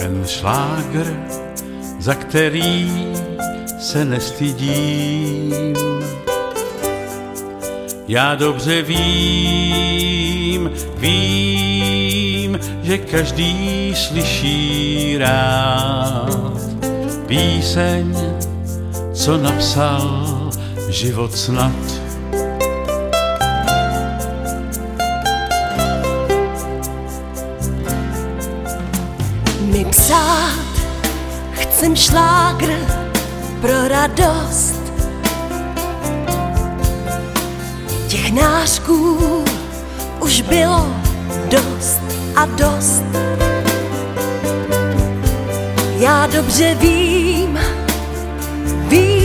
ten šlágr, za který se nestydím. Já dobře vím, že každý slyší rád píseň, co napsal život snad. My psát chcem šlágr pro radost. Těch nářků už bylo dost a dost. Já dobře vím,